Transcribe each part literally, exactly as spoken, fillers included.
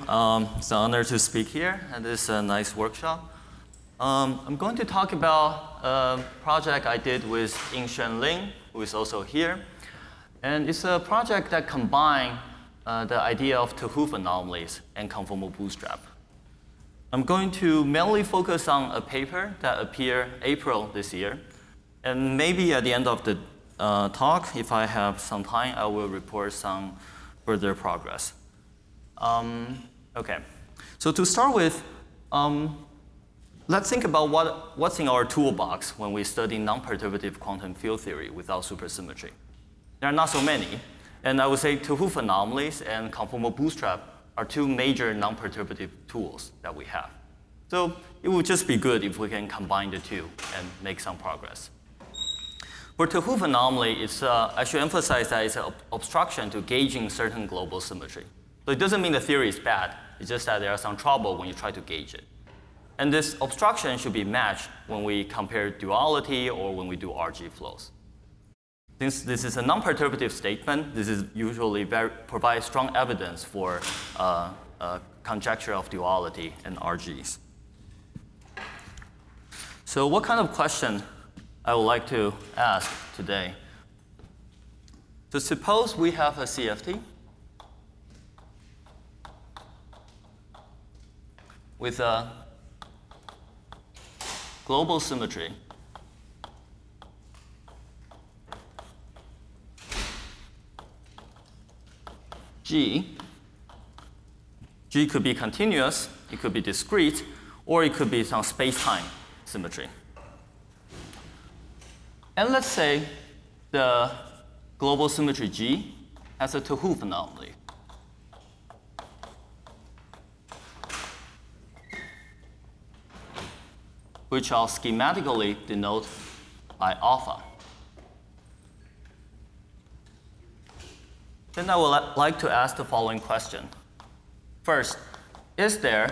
Um, it's an honor to speak here at this uh, nice workshop. Um, I'm going to talk about a project I did with Yingxuan Lin, who is also here. And it's a project that combines uh, the idea of 't Hoof anomalies and conformal bootstrap. I'm going to mainly focus on a paper that appeared April this year. And maybe at the end of the uh, talk, if I have some time, I will report some further progress. Um, okay, so to start with, um, let's think about what, what's in our toolbox when we study non-perturbative quantum field theory without supersymmetry. There are not so many, and I would say 't Hoof anomalies and conformal bootstrap are two major non-perturbative tools that we have. So it would just be good if we can combine the two and make some progress. For 't Hoof anomaly, it's, uh, I should emphasize that it's an ob obstruction to gauging certain global symmetry. So it doesn't mean the theory is bad. It's just that there are some trouble when you try to gauge it. And this obstruction should be matched when we compare duality or when we do R G flows. Since this is a non-perturbative statement, this is usually very, provides strong evidence for uh, uh, conjecture of duality and R Gs. So what kind of question I would like to ask today? So suppose we have a C F T with a global symmetry G. G could be continuous, it could be discrete, or it could be some space-time symmetry. And let's say the global symmetry G has a 't Hoof anomaly. Which I'll schematically denote by alpha. Then I would like to ask the following question. First, is there,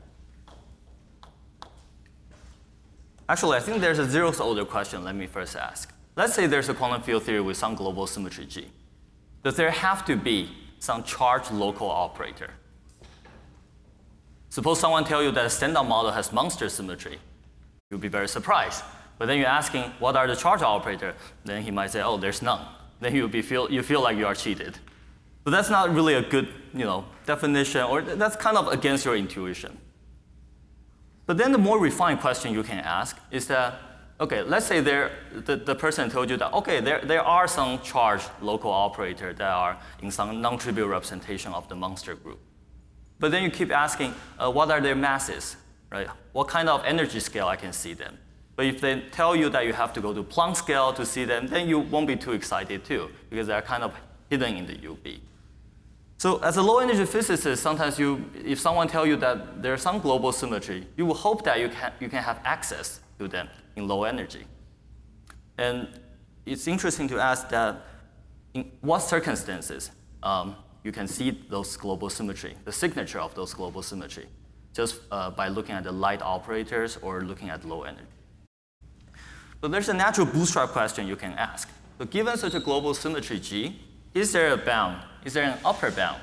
actually I think there's a zeroth order question, let me first ask. Let's say there's a quantum field theory with some global symmetry G. Does there have to be some charged local operator? Suppose someone tells you that a standard model has Monster symmetry. You'll be very surprised. But then you're asking, what are the charge operator? Then he might say, oh, there's none. Then you'll be feel, you feel like you are cheated. But that's not really a good you know, definition, or that's kind of against your intuition. But then the more refined question you can ask is that, okay, let's say there, the, the person told you that, okay, there, there are some charged local operators that are in some non-trivial representation of the Monster group. But then you keep asking, uh, what are their masses? Right? What kind of energy scale I can see them? But if they tell you that you have to go to Planck scale to see them, then you won't be too excited too, because they're kind of hidden in the U B. So as a low energy physicist, sometimes you, if someone tells you that there's some global symmetry, you will hope that you can, you can have access to them in low energy. And it's interesting to ask that in what circumstances um, you can see those global symmetry, the signature of those global symmetry, just uh, by looking at the light operators or looking at low energy. So there's a natural bootstrap question you can ask. So given such a global symmetry G, is there a bound? Is there an upper bound?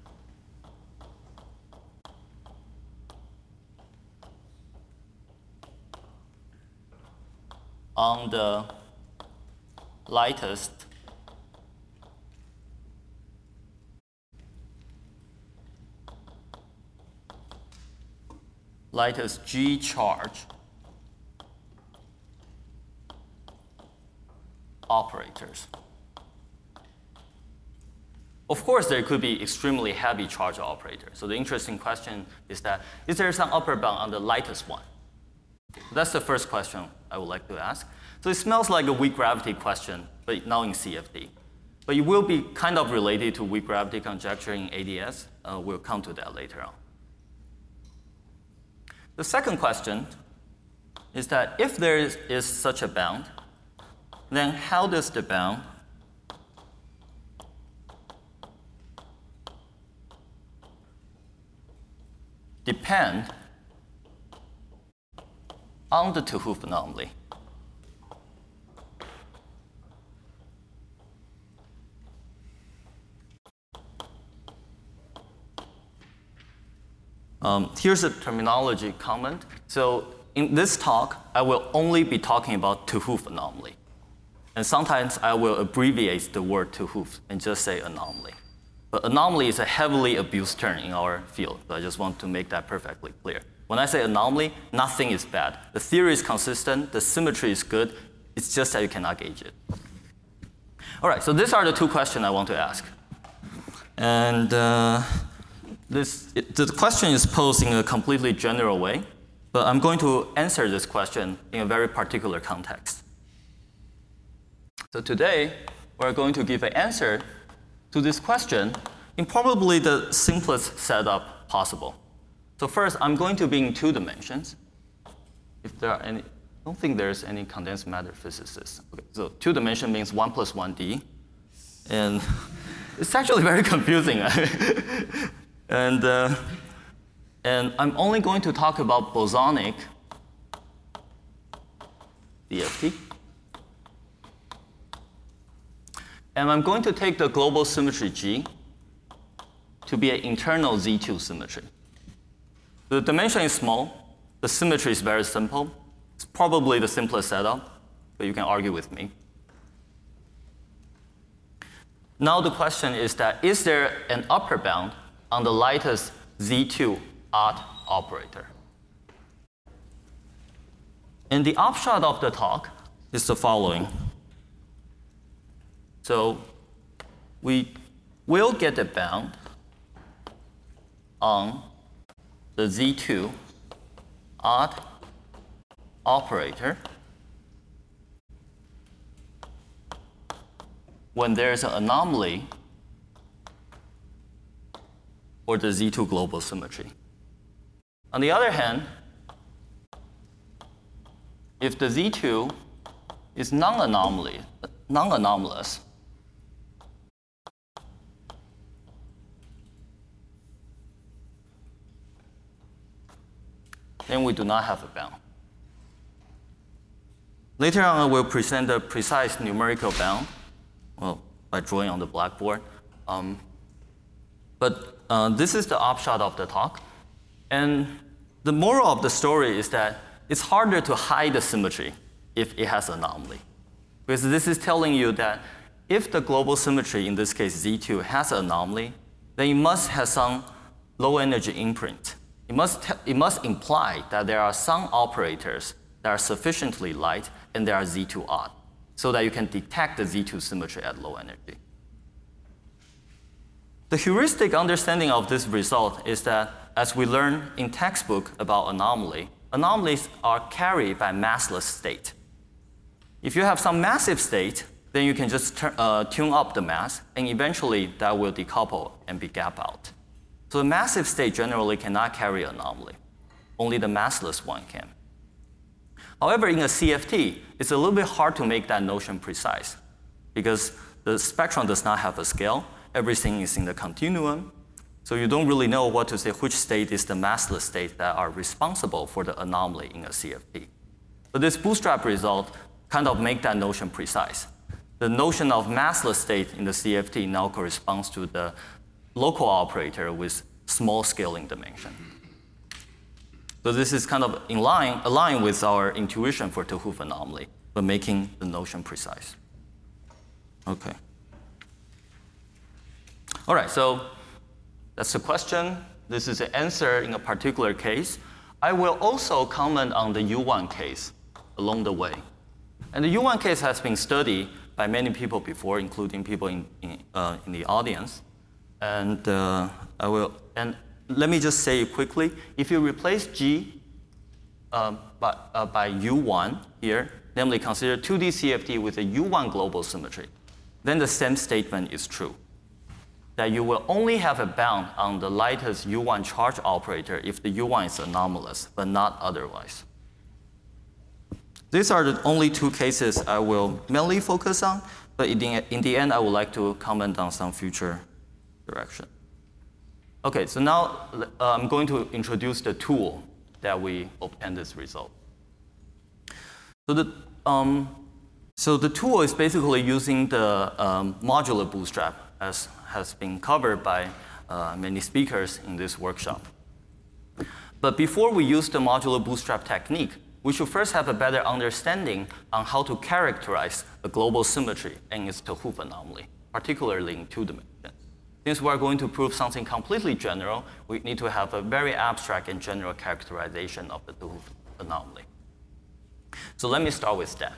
On the lightest lightest G charge operators. Of course, there could be extremely heavy charge operators. So the interesting question is that, is there some upper bound on the lightest one? That's the first question I would like to ask. So it smells like a weak gravity question, but now in C F D. But it will be kind of related to weak gravity conjecture in A D S. Uh, we'll come to that later on. The second question is that if there is, is such a bound, then how does the bound depend on the 't Hoof anomaly? Um, here's a terminology comment. So in this talk, I will only be talking about 't Hooft anomaly. And sometimes I will abbreviate the word 't Hooft and just say anomaly. But anomaly is a heavily abused term in our field, so I just want to make that perfectly clear. When I say anomaly, nothing is bad. The theory is consistent, the symmetry is good, it's just that you cannot gauge it. All right, so these are the two questions I want to ask. And uh, this, it, the question is posed in a completely general way, but I'm going to answer this question in a very particular context. So today, we're going to give an answer to this question in probably the simplest setup possible. So first, I'm going to be in two dimensions. If there are any, I don't think there's any condensed matter physicists. Okay, so two dimension means one plus one D. And it's actually very confusing. and, uh, and I'm only going to talk about bosonic D F T. And I'm going to take the global symmetry G to be an internal Z two symmetry. The dimension is small. The symmetry is very simple. It's probably the simplest setup, but you can argue with me. Now the question is that, is there an upper bound on the lightest Z two odd operator? And the upshot of the talk is the following. So we will get a bound on the Z two odd operator when there's an anomaly for the Z two global symmetry. On the other hand, if the Z two is non-anomaly, non-anomalous, then we do not have a bound. Later on, I will present a precise numerical bound, well, by drawing on the blackboard. Um, but uh, this is the upshot of the talk. And the moral of the story is that it's harder to hide the symmetry if it has anomaly. Because this is telling you that if the global symmetry, in this case Z two, has an anomaly, then it must have some low energy imprint. It must, it must imply that there are some operators that are sufficiently light and they are Z two odd, so that you can detect the Z two symmetry at low energy. The heuristic understanding of this result is that, as we learn in textbook about anomaly, anomalies are carried by massless state. If you have some massive state, then you can just turn, uh, tune up the mass, and eventually that will decouple and be gap out. So the massive state generally cannot carry anomaly. Only the massless one can. However, in a C F T, it's a little bit hard to make that notion precise because the spectrum does not have a scale. Everything is in the continuum. So you don't really know what to say, which state is the massless state that are responsible for the anomaly in a C F T. But this bootstrap result kind of make that notion precise. The notion of massless state in the C F T now corresponds to the local operator with small scaling dimension. So this is kind of in line, aligned with our intuition for 't Hooft anomaly, but making the notion precise. Okay. All right, so that's the question. This is the answer in a particular case. I will also comment on the U one case along the way. And the U one case has been studied by many people before, including people in, in, uh, in the audience. And uh, I will, and let me just say quickly, if you replace G uh, by, uh, by U one here, namely consider two D C F T with a U one global symmetry, then the same statement is true, that you will only have a bound on the lightest U one charge operator if the U one is anomalous, but not otherwise. These are the only two cases I will mainly focus on, but in the, in the end, I would like to comment on some future direction. Okay, so now uh, I'm going to introduce the tool that we obtained this result. So the, um, so the tool is basically using the um, modular bootstrap, as has been covered by uh, many speakers in this workshop. But before we use the modular bootstrap technique, we should first have a better understanding on how to characterize the global symmetry and its 't Hooft anomaly, particularly in two dimensions. Since we are going to prove something completely general, we need to have a very abstract and general characterization of the 't Hooft anomaly. So let me start with that.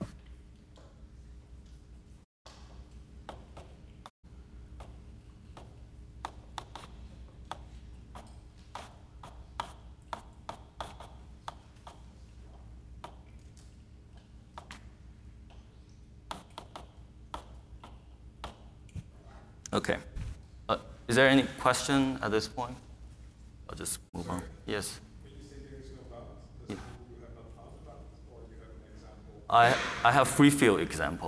Okay. Uh, is there any question at this point? I'll just move on. Yes. When you say there is no bound, does Yeah. it mean you have not found a bound, or you have an example? I, I have free field example.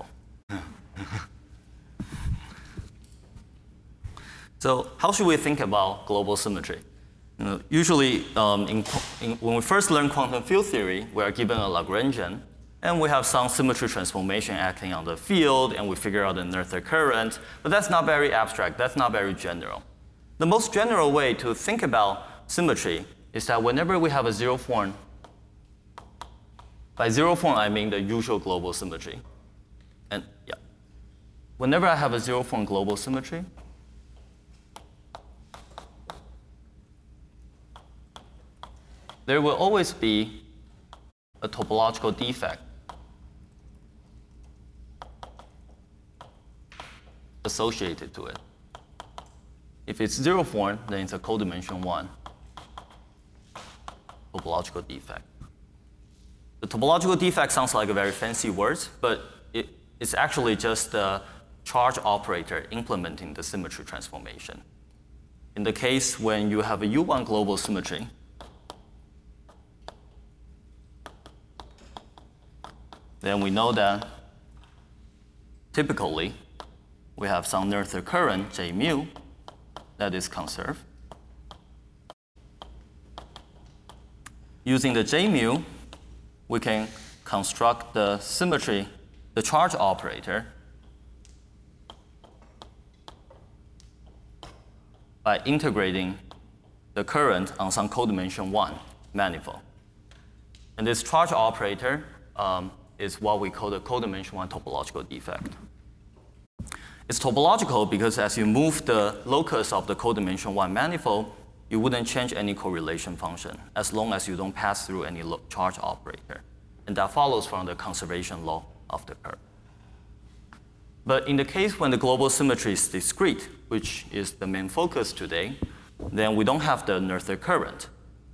So how should we think about global symmetry? You know, usually, um, in, in, when we first learn quantum field theory, we are given a Lagrangian, and we have some symmetry transformation acting on the field, and we figure out the Noether current. But that's not very abstract. That's not very general. The most general way to think about symmetry is that whenever we have a zero form, by zero form I mean the usual global symmetry. And yeah, whenever I have a zero form global symmetry, there will always be a topological defect associated to it. If it's zero form, then it's a codimension one topological defect. The topological defect sounds like a very fancy word, but it, it's actually just the charge operator implementing the symmetry transformation. In the case when you have a U one global symmetry, then we know that typically we have some Noether current, J mu, that is conserved. Using the J mu, we can construct the symmetry, the charge operator, by integrating the current on some codimension one manifold. And this charge operator um, is what we call the codimension one topological defect. It's topological because as you move the locus of the codimension one manifold, you wouldn't change any correlation function as long as you don't pass through any charge operator. And that follows from the conservation law of the curve. But in the case when the global symmetry is discrete, which is the main focus today, then we don't have the Noether current.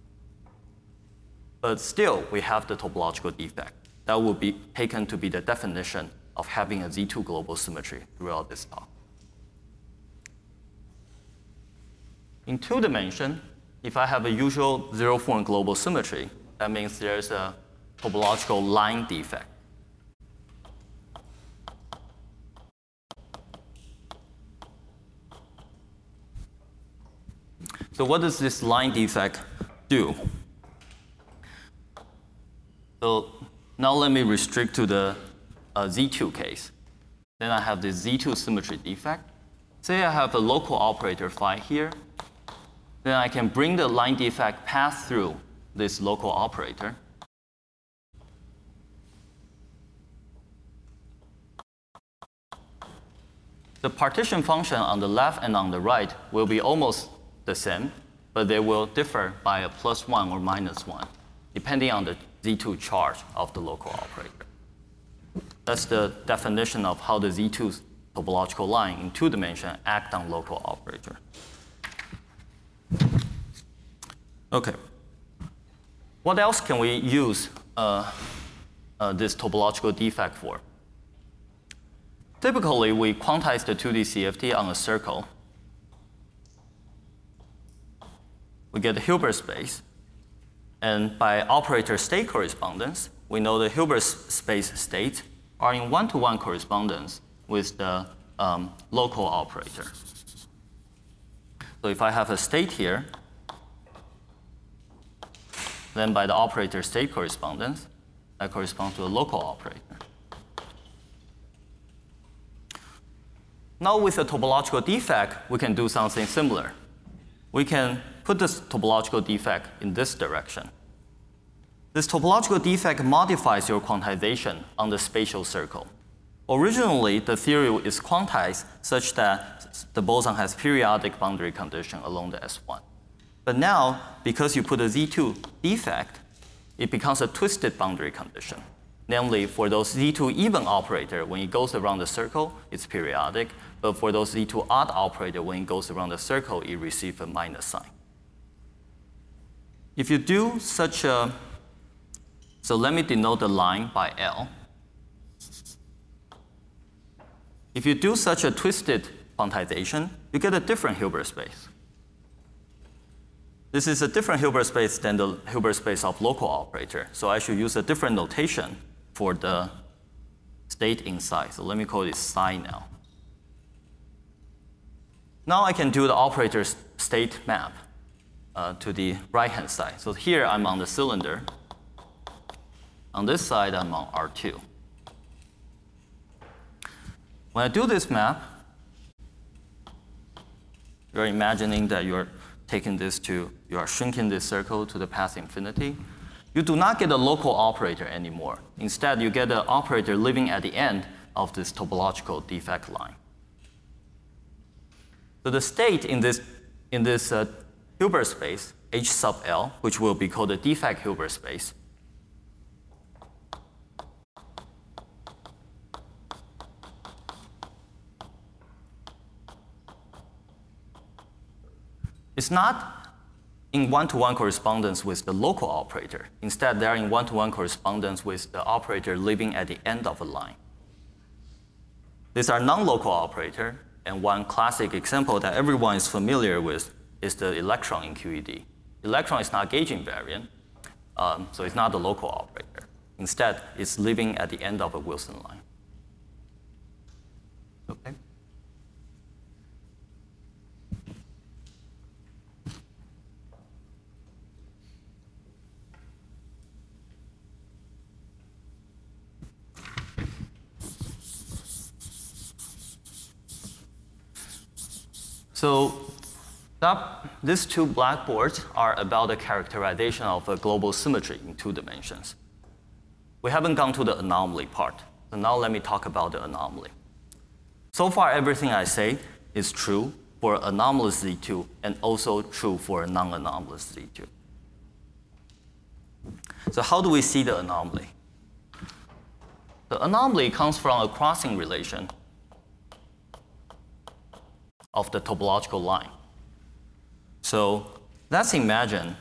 But still, we have the topological defect. That will be taken to be the definition of having a Z two global symmetry throughout this talk. In two dimension, if I have a usual zero form global symmetry, that means there's a topological line defect. So what does this line defect do? So now let me restrict to the uh, Z two case. Then I have this Z two symmetry defect. Say I have a local operator phi here. Then I can bring the line defect pass through this local operator. The partition function on the left and on the right will be almost the same, but they will differ by a plus one or minus one, depending on the Z two charge of the local operator. That's the definition of how the Z two topological line in two dimension act on local operator. Okay. What else can we use uh, uh, this topological defect for? Typically, we quantize the two D C F T on a circle. We get the Hilbert space. And by operator state correspondence, we know the Hilbert space states are in one-to-one correspondence with the um, local operator. So if I have a state here, then by the operator state correspondence, that corresponds to a local operator. Now with a topological defect, we can do something similar. We can put this topological defect in this direction. This topological defect modifies your quantization on the spatial circle. Originally, the theory is quantized such that the boson has periodic boundary condition along the S one. But now, because you put a Z two defect, it becomes a twisted boundary condition. Namely, for those Z two even operator, when it goes around the circle, it's periodic. But for those Z two odd operator, when it goes around the circle, it receives a minus sign. If you do such a, so let me denote the line by L. If you do such a twisted quantization, you get a different Hilbert space. This is a different Hilbert space than the Hilbert space of local operator. So I should use a different notation for the state inside. So let me call it psi now. Now I can do the operator's state map uh, to the right-hand side. So here I'm on the cylinder. On this side, I'm on R two. When I do this map, you're imagining that you're taking this to, you are shrinking this circle to the path infinity. You do not get a local operator anymore. Instead, you get an operator living at the end of this topological defect line. So the state in this, in this uh, Hilbert space, H sub L, which will be called the defect Hilbert space, it's not in one-to-one correspondence with the local operator. Instead, they are in one-to-one correspondence with the operator living at the end of a line. These are non-local operator, and one classic example that everyone is familiar with is the electron in Q E D. Electron is not gauge invariant, um, so it's not the local operator. Instead, it's living at the end of a Wilson line. Okay. So that, these two blackboards are about the characterization of a global symmetry in two dimensions. We haven't gone to the anomaly part. So now let me talk about the anomaly. So far, everything I say is true for anomalous Z two and also true for a non-anomalous Z two. So how do we see the anomaly? The anomaly comes from a crossing relation of the topological line. So let's imagine,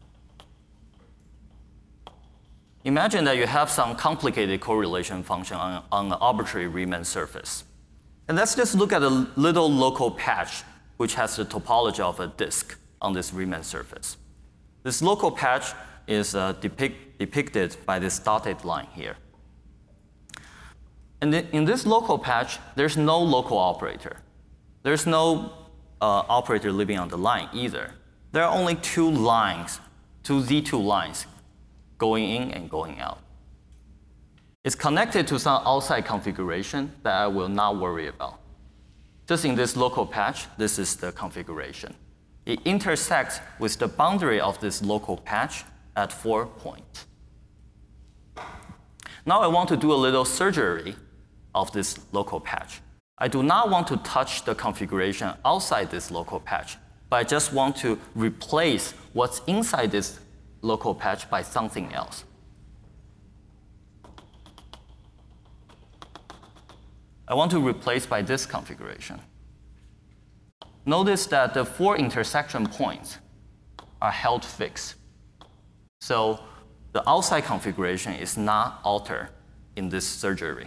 imagine that you have some complicated correlation function on, on an arbitrary Riemann surface. And let's just look at a little local patch which has the topology of a disk on this Riemann surface. This local patch is uh, depict, depicted by this dotted line here. And in this local patch, there's no local operator. There's no uh, operator living on the line either. There are only two lines, two Z two lines, going in and going out. It's connected to some outside configuration that I will not worry about. Just in this local patch, this is the configuration. It intersects with the boundary of this local patch at four points. Now I want to do a little surgery of this local patch. I do not want to touch the configuration outside this local patch, but I just want to replace what's inside this local patch by something else. I want to replace by this configuration. Notice that the four intersection points are held fixed. So the outside configuration is not altered in this surgery.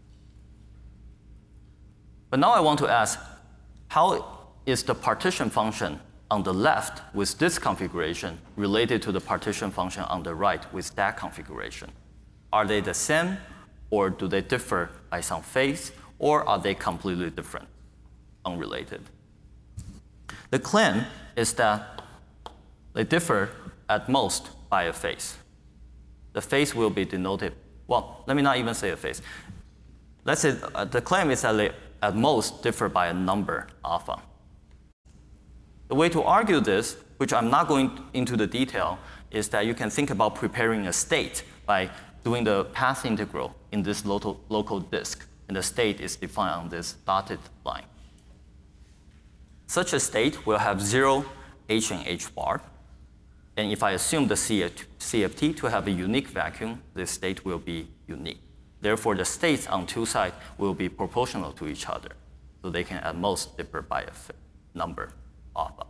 But now I want to ask, how is the partition function on the left with this configuration related to the partition function on the right with that configuration? Are they the same, or do they differ by some phase, or are they completely different, unrelated? The claim is that they differ at most by a phase. The phase will be denoted, well, let me not even say a phase. Let's say uh, the claim is that they at most differ by a number alpha. The way to argue this which I'm not going into the detail, is that you can think about preparing a state by doing the path integral in this local, local disk, and the state is defined on this dotted line. Such a state will have zero H and H bar, and if I assume the C F T to have a unique vacuum, this state will be unique. Therefore, the states on two sides will be proportional to each other, so they can at most differ by a number, alpha.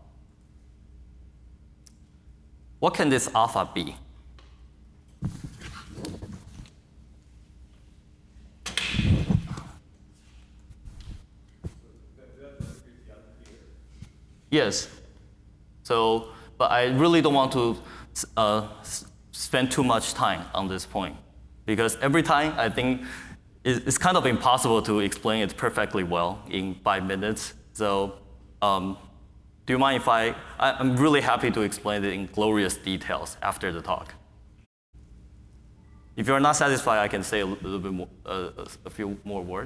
What can this alpha be? Yes. So, but I really don't want to uh, spend too much time on this point, because every time I think it's kind of impossible to explain it perfectly well in five minutes. So, um, do you mind if I, I, I'm really happy to explain it in glorious details after the talk. If you're not satisfied, I can say a little bit more, uh, a few more words.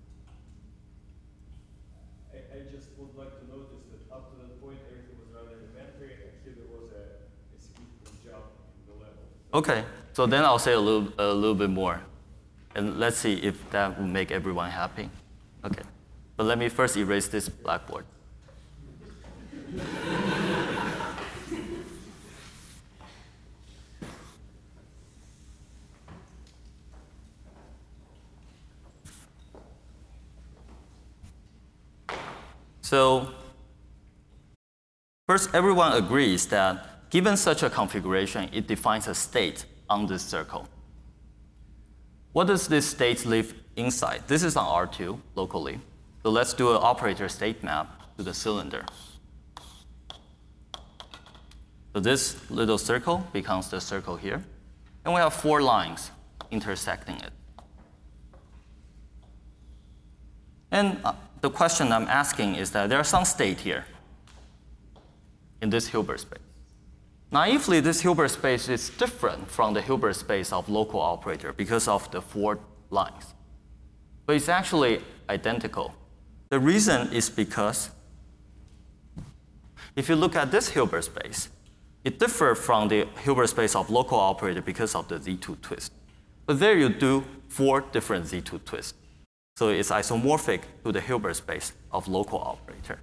I, I just would like to notice that up to that point, everything was rather elementary, and here there was a, a significant jump in the level. Okay, so then I'll say a little, a little bit more. And let's see if that will make everyone happy. Okay, but let me first erase this blackboard. So first, everyone agrees that given such a configuration, it defines a state on this circle. What does this state live inside? This is on R two locally. So let's do an operator state map to the cylinder. So this little circle becomes the circle here. And we have four lines intersecting it. And uh, the question I'm asking is that there are some state here in this Hilbert space. Naively, this Hilbert space is different from the Hilbert space of local operator because of the four lines. But it's actually identical. The reason is because if you look at this Hilbert space, it differs from the Hilbert space of local operator because of the Z two twist. But there you do four different Z two twists. So it's isomorphic to the Hilbert space of local operator,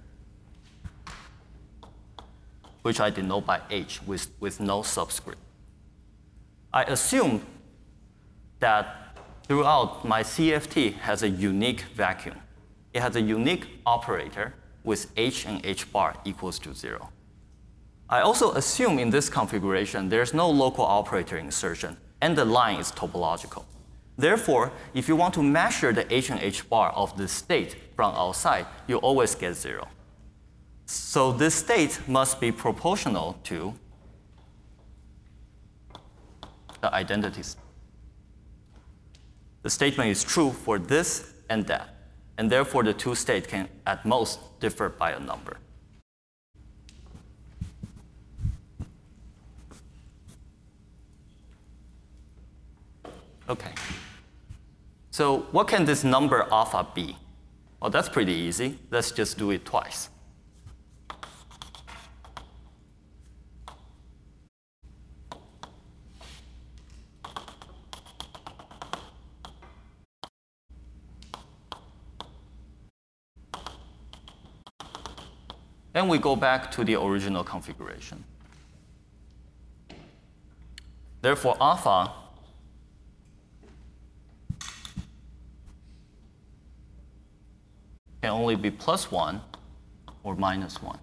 which I denote by H with, with no subscript. I assume that throughout my C F T has a unique vacuum. It has a unique operator with H and H bar equals to zero. I also assume in this configuration there's no local operator insertion and the line is topological. Therefore, if you want to measure the H and H bar of this state from outside, you always get zero. So this state must be proportional to the identities. The statement is true for this and that, and therefore the two states can at most differ by a number. Okay. So what can this number alpha be? Well, that's pretty easy. Let's just do it twice. And we go back to the original configuration. Therefore, alpha can only be plus one or minus one.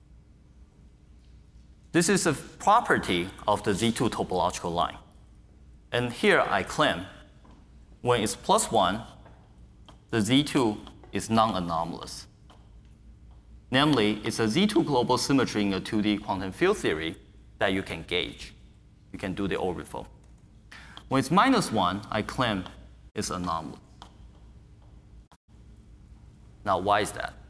This is a property of the Z two topological line. And here I claim when it's plus one, the Z two is non-anomalous. Namely, it's a Z two global symmetry in a two D quantum field theory that you can gauge. You can do the orbifold. When it's minus one, I claim it's anomalous. Now, why is that?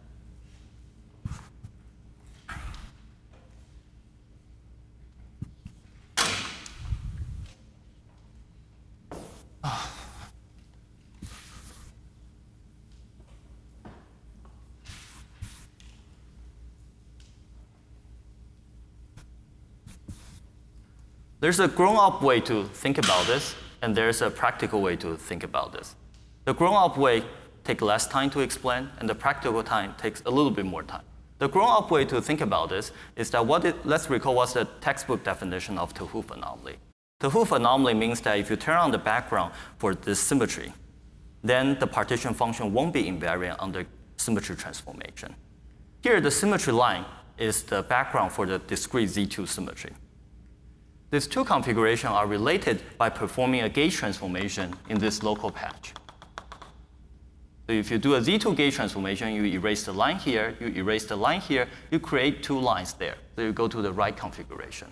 There's a grown-up way to think about this, and there's a practical way to think about this. The grown-up way takes less time to explain, and the practical time takes a little bit more time. The grown-up way to think about this is that what it, let's recall what's the textbook definition of 't Hooft anomaly. 't Hooft anomaly means that if you turn on the background for this symmetry, then the partition function won't be invariant under symmetry transformation. Here, the symmetry line is the background for the discrete Z two symmetry. These two configurations are related by performing a gauge transformation in this local patch. So if you do a Z two gauge transformation, you erase the line here, you erase the line here, you create two lines there. So you go to the right configuration.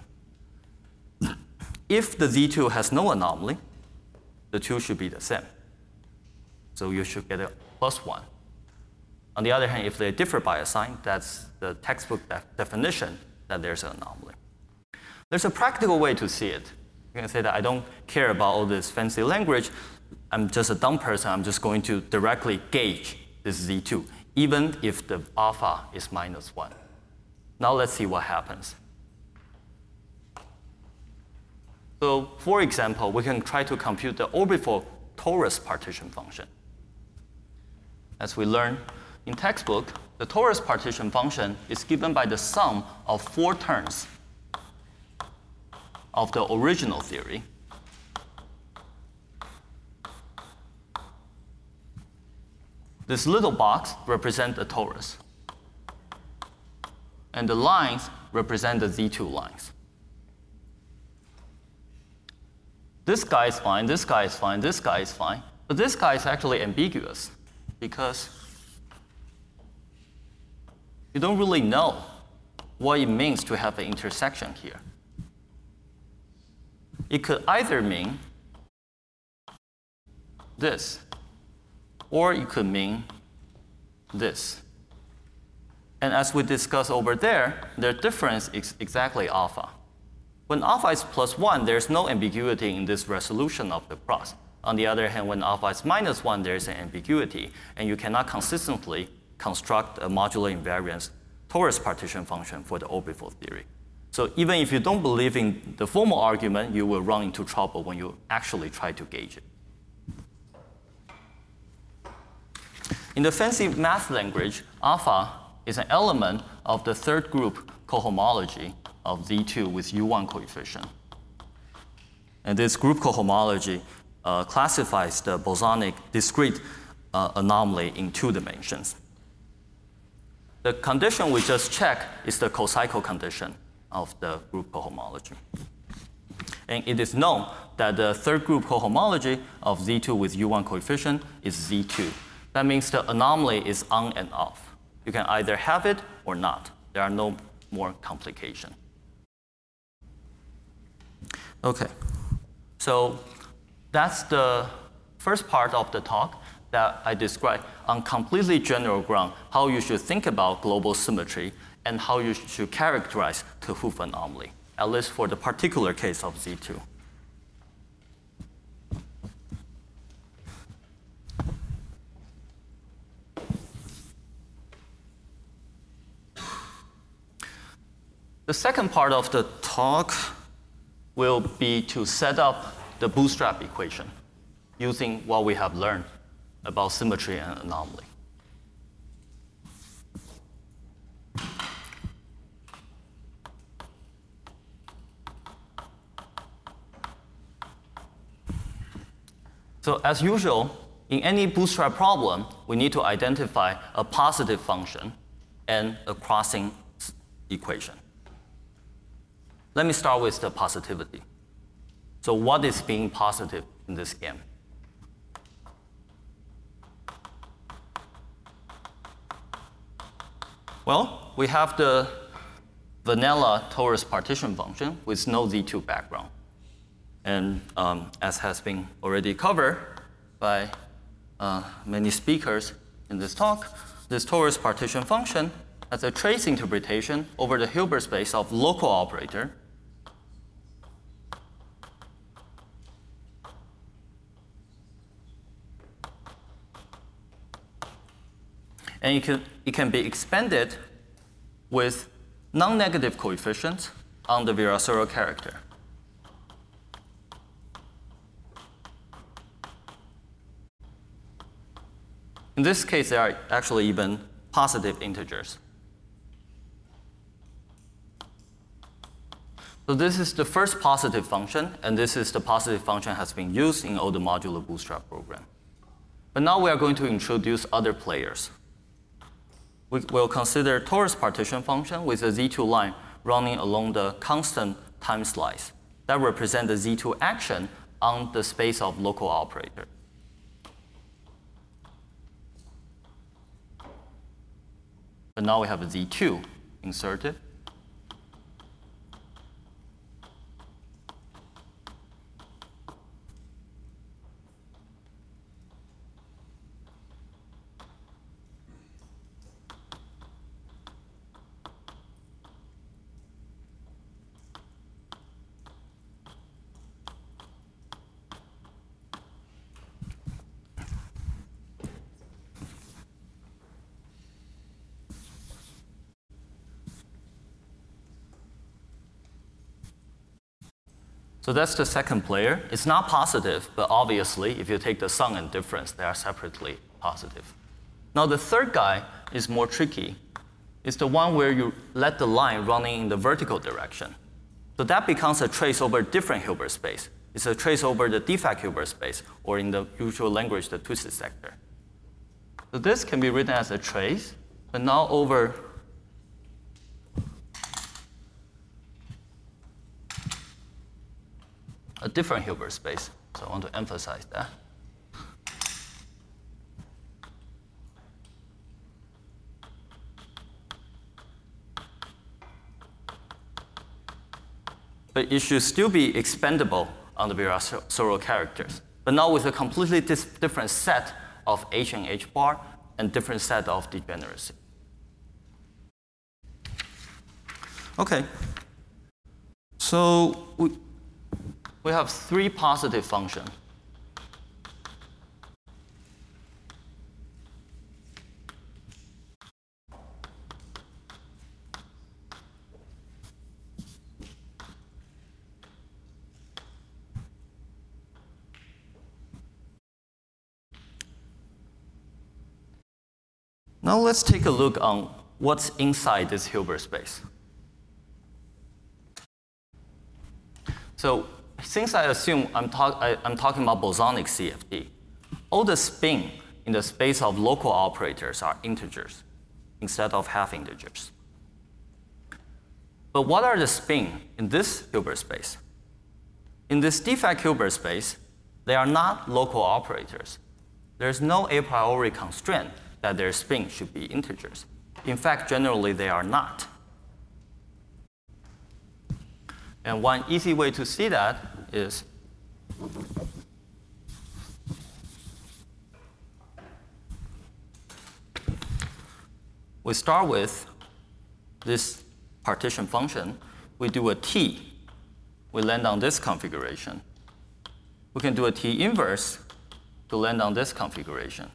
If the Z two has no anomaly, the two should be the same. So you should get a plus one. On the other hand, if they differ by a sign, that's the textbook def definition that there's an anomaly. There's a practical way to see it. You can say that I don't care about all this fancy language. I'm just a dumb person. I'm just going to directly gauge this Z two, even if the alpha is minus one. Now let's see what happens. So for example, we can try to compute the orbifold torus partition function. As we learned in textbook, the torus partition function is given by the sum of four terms of the original theory. This little box represents the torus. And the lines represent the Z two lines. This guy is fine, this guy is fine, this guy is fine. But this guy is actually ambiguous because you don't really know what it means to have an intersection here. It could either mean this, or it could mean this. And as we discussed over there, their difference is exactly alpha. When alpha is plus one, there's no ambiguity in this resolution of the cross. On the other hand, when alpha is minus one, there's an ambiguity, and you cannot consistently construct a modular invariance torus partition function for the orbifold theory. So even if you don't believe in the formal argument, you will run into trouble when you actually try to gauge it. In the fancy math language, alpha is an element of the third group cohomology of Z two with U one coefficient. And this group cohomology uh, classifies the bosonic discrete uh, anomaly in two dimensions. The condition we just checked is the cocycle condition of the group cohomology. And it is known that the third group cohomology of Z two with U one coefficient is Z two. That means the anomaly is on and off. You can either have it or not. There are no more complications. Okay, so that's the first part of the talk that I described on completely general ground how you should think about global symmetry and how you should characterize 't Hooft anomaly, at least for the particular case of Z two. The second part of the talk will be to set up the bootstrap equation using what we have learned about symmetry and anomaly. So as usual, in any bootstrap problem, we need to identify a positive function and a crossing equation. Let me start with the positivity. So what is being positive in this game? Well, we have the vanilla torus partition function with no Z two background. And um, as has been already covered by uh, many speakers in this talk, this torus partition function has a trace interpretation over the Hilbert space of local operator. And it can, it can be expanded with non-negative coefficients on the Virasoro character. In this case, they are actually even positive integers. So this is the first positive function, and this is the positive function has been used in all the modular bootstrap program. But now we are going to introduce other players. We will consider torus partition function with a Z two line running along the constant time slice that represent the Z two action on the space of local operator. But now we have a Z two inserted. So that's the second player. It's not positive, but obviously, if you take the sum and difference, they are separately positive. Now the third guy is more tricky. It's the one where you let the line running in the vertical direction. So that becomes a trace over different Hilbert space. It's a trace over the defect Hilbert space, or in the usual language, the twisted sector. So this can be written as a trace, but now over a different Hilbert space. So I want to emphasize that. But it should still be expandable on the Virasoro characters, but now with a completely dis different set of H and H bar and different set of degeneracy. Okay. So we, we have three positive functions. Now let's take a look on what's inside this Hilbert space. So since I assume I'm, talk, I, I'm talking about bosonic C F D, all the spin in the space of local operators are integers instead of half integers. But what are the spin in this Hilbert space? In this defect Hilbert space, they are not local operators. There's no a priori constraint that their spin should be integers. In fact, generally they are not. And one easy way to see that is we start with this partition function. We do a T. We land on this configuration. We can do a T inverse to land on this configuration.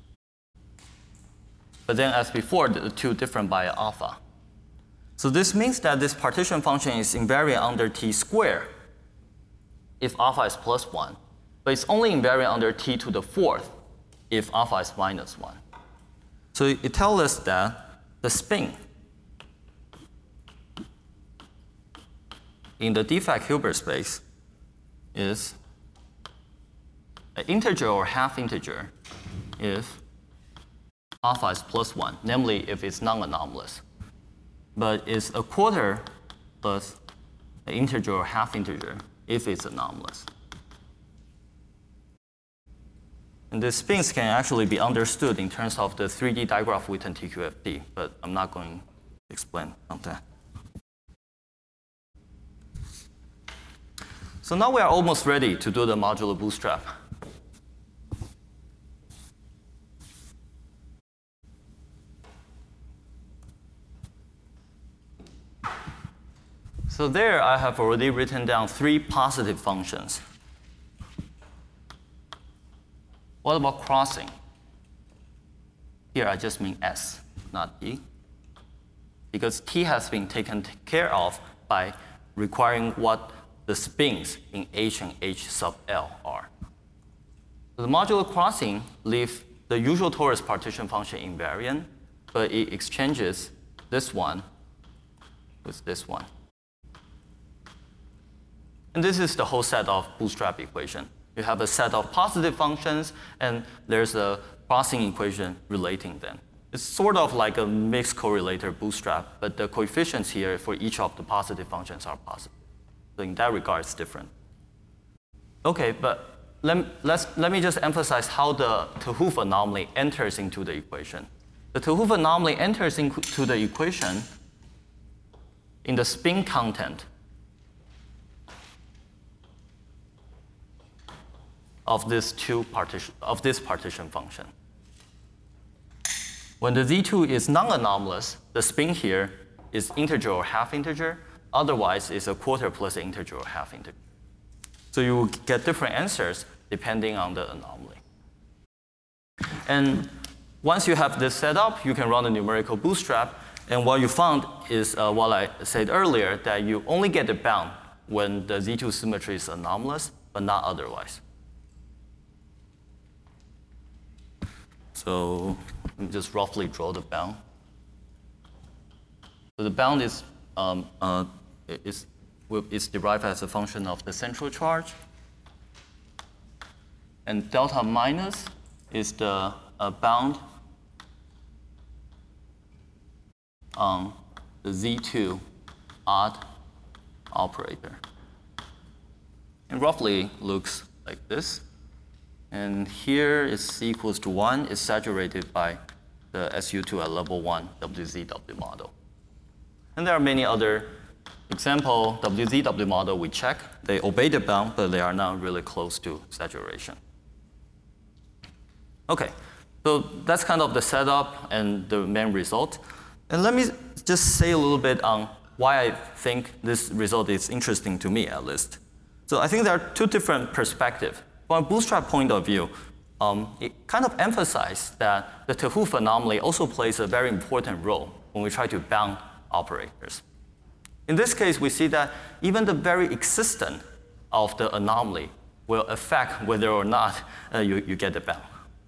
But then, as before, the two different by alpha. So this means that this partition function is invariant under T squared if alpha is plus one. But it's only invariant under T to the fourth if alpha is minus one. So it tells us that the spin in the defect Hilbert space is an integer or half integer if alpha is plus one, namely if it's non-anomalous. But it's a quarter plus an integer or half integer if it's anomalous. And the spins can actually be understood in terms of the three D Digraph-Witten T Q F D, but I'm not going to explain on that. So now we are almost ready to do the modular bootstrap. So there I have already written down three positive functions. What about crossing? Here I just mean S, not E, because T has been taken care of by requiring what the spins in H and H sub L are. So the modular crossing leaves the usual torus partition function invariant, but it exchanges this one with this one. And this is the whole set of bootstrap equation. You have a set of positive functions, and there's a crossing equation relating them. It's sort of like a mixed correlator bootstrap, but the coefficients here for each of the positive functions are positive. So in that regard, it's different. Okay, but let, let's, let me just emphasize how the 't Hooft anomaly enters into the equation. The 't Hooft anomaly enters into the equation in the spin content of this two partition of this partition function. When the Z two is non-anomalous, the spin here is integer or half integer. Otherwise, it's a quarter plus integer or half integer. So you will get different answers depending on the anomaly. And once you have this set up, you can run a numerical bootstrap. And what you found is uh, what I said earlier, that you only get the bound when the Z two symmetry is anomalous, but not otherwise. So let me just roughly draw the bound. So the bound is, um, uh, is, is derived as a function of the central charge. And delta minus is the uh, bound on the Z two odd operator. And roughly looks like this. And here is equals to one is saturated by the S U two at level one W Z W model. And there are many other example W Z W model we check. They obey the bound, but they are not really close to saturation. Okay, so that's kind of the setup and the main result. And let me just say a little bit on why I think this result is interesting to me, at least. So I think there are two different perspectives. From a bootstrap point of view, um, it kind of emphasizes that the 't Hooft anomaly also plays a very important role when we try to bound operators. In this case, we see that even the very existence of the anomaly will affect whether or not uh, you, you get the bound.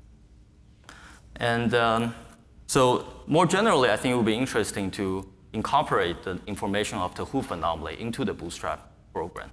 And um, so more generally, I think it would be interesting to incorporate the information of the 't Hooft anomaly into the bootstrap program.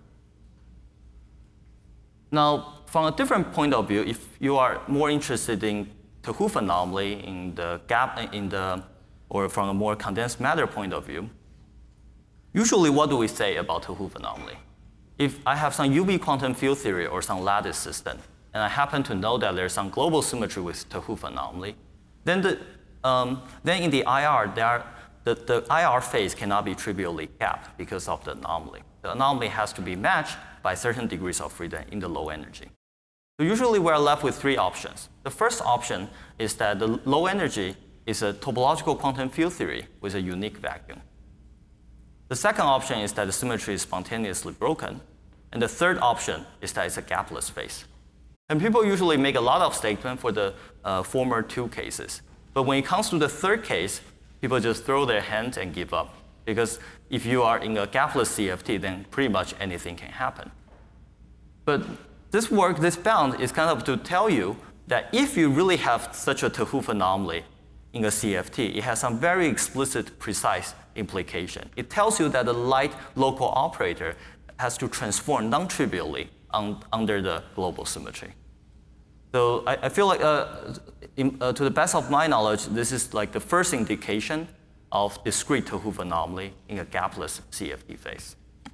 Now, from a different point of view, if you are more interested in 't Hooft anomaly in the gap in the, or from a more condensed matter point of view, usually what do we say about 't Hooft anomaly? If I have some U V quantum field theory or some lattice system, and I happen to know that there's some global symmetry with 't Hooft anomaly, then the um, then in the I R, there are, the, the I R phase cannot be trivially gapped because of the anomaly. The anomaly has to be matched by certain degrees of freedom in the low energy. So usually we're left with three options. The first option is that the low energy is a topological quantum field theory with a unique vacuum. The second option is that the symmetry is spontaneously broken. And the third option is that it's a gapless phase. And people usually make a lot of statements for the uh, former two cases. But when it comes to the third case, people just throw their hands and give up. Because if you are in a gapless C F T, then pretty much anything can happen. But this work, this bound, is kind of to tell you that if you really have such a 't Hooft anomaly in a C F T, it has some very explicit, precise implication. It tells you that the light local operator has to transform non-trivially un under the global symmetry. So I, I feel like, uh, in, uh, to the best of my knowledge, this is like the first indication of discrete 't Hooft anomaly in a gapless C F T phase.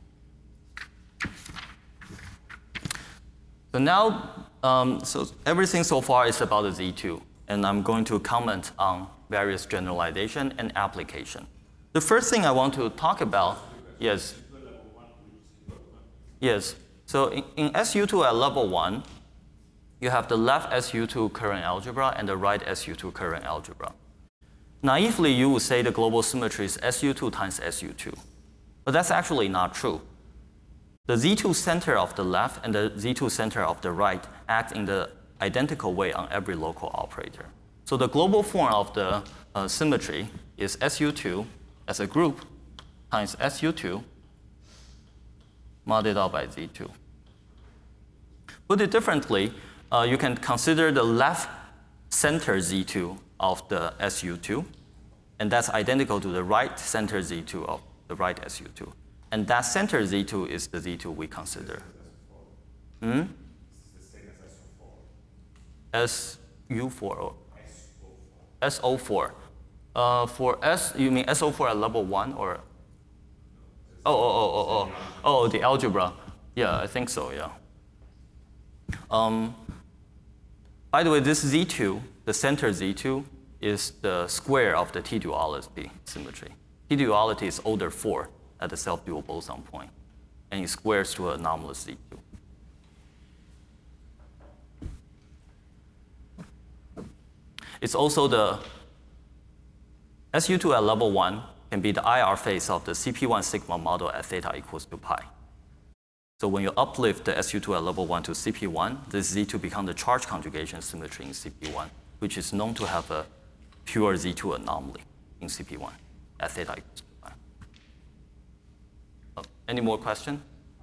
So now, um, so everything so far is about the Z two, and I'm going to comment on various generalization and application. The first thing I want to talk about, yes, yes. So in, in S U two at level one, you have the left S U two current algebra and the right S U two current algebra. Naively, you would say the global symmetry is S U two times S U two. But that's actually not true. The Z two center of the left and the Z two center of the right act in the identical way on every local operator. So the global form of the uh, symmetry is S U two as a group times S U two modded out by Z two. Put it differently, uh, you can consider the left center Z two of the S U two, and that's identical to the right center Z two of the right S U two. And that center Z two is the Z two we consider. Hmm? S U four or S O four. Uh, for S, you mean S O four at level one or? Oh, oh, oh, oh, oh, oh, the algebra. Yeah, I think so, yeah. Um, by the way, this Z two, the center Z two, is the square of the T-duality symmetry. T-duality is order four at the self-dual boson point, and it squares to an anomalous Z two. It's also the S U two at level one can be the I R phase of the C P one sigma model at theta equals to pi. So when you uplift the S U two at level one to C P one, this Z two becomes the charge conjugation symmetry in C P one, which is known to have a pure Z two anomaly in C P one at theta equals to pi. Oh, any more questions?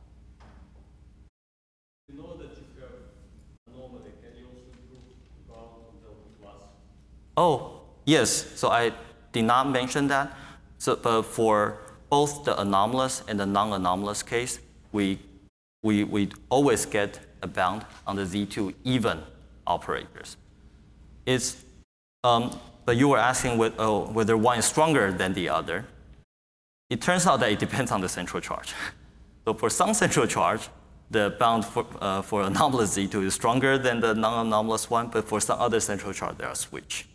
You know that you have anomaly. Can you also improve the bound on delta plus? Oh, yes. So I did not mention that. So, but for both the anomalous and the non-anomalous case, we, we, we always get a bound on the Z two even operators. It's, um, but you were asking with, oh, whether one is stronger than the other. It turns out that it depends on the central charge. So for some central charge, the bound for, uh, for anomalous Z two is stronger than the non-anomalous one, but for some other central charge, they are switch.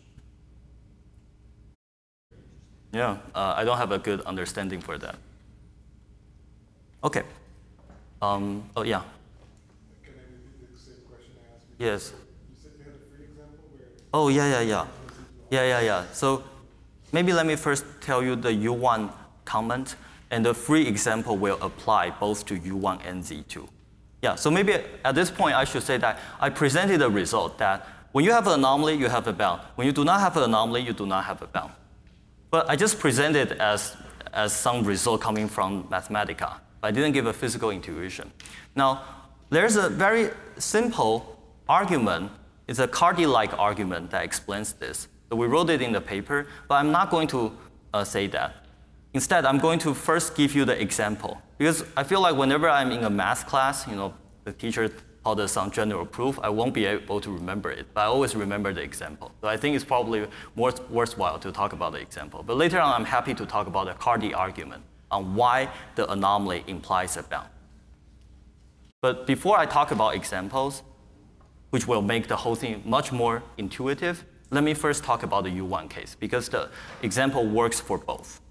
Yeah, uh, I don't have a good understanding for that. Okay. Um, oh, yeah. Can I repeat the same question I asked you? Yes. You said you had a free example where Oh, yeah, yeah, yeah. Yeah, yeah, yeah. So maybe let me first tell you the U one comment, and the free example will apply both to U one and Z two. Yeah, so maybe at this point I should say that I presented a result that when you have an anomaly, you have a bound. When you do not have an anomaly, you do not have a bound. But I just presented as, as some result coming from Mathematica. I didn't give a physical intuition. Now, there's a very simple argument. It's a Cardy-like argument that explains this. So we wrote it in the paper, but I'm not going to uh, say that. Instead, I'm going to first give you the example. Because I feel like whenever I'm in a math class, you know, the teacher taught us some general proof, I won't be able to remember it, but I always remember the example. So I think it's probably more worthwhile to talk about the example. But later on, I'm happy to talk about the Cardy argument on why the anomaly implies a bound. But before I talk about examples, which will make the whole thing much more intuitive, let me first talk about the U one case, because the example works for both.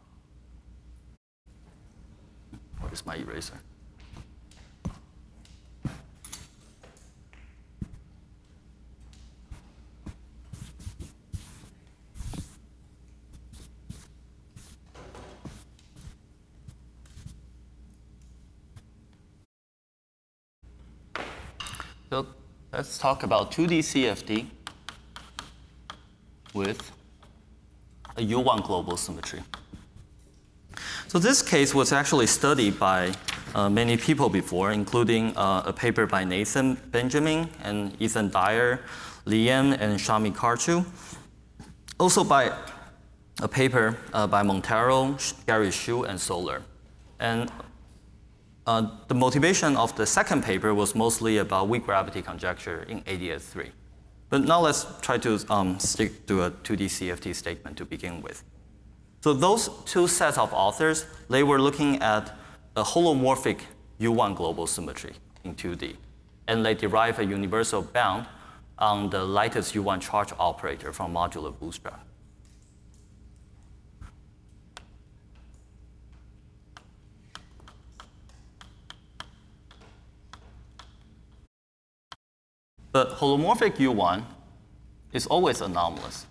Where's my eraser? So let's talk about two D C F T with a U one global symmetry. So this case was actually studied by uh, many people before, including uh, a paper by Nathan Benjamin and Ethan Dyer, Liam and Shami Karchu. Also by a paper uh, by Montero, Gary Shu, and Solar. And Uh, the motivation of the second paper was mostly about weak gravity conjecture in A D S three. But now let's try to um, stick to a two D C F T statement to begin with. So those two sets of authors, they were looking at a holomorphic U one global symmetry in two D. And they derived a universal bound on the lightest U one charge operator from modular bootstrap. But holomorphic U one is always anomalous.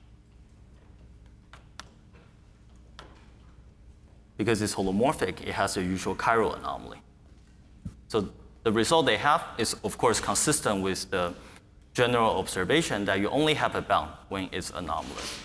Because it's holomorphic, it has a usual chiral anomaly. So the result they have is, of course, consistent with the general observation that you only have a bound when it's anomalous.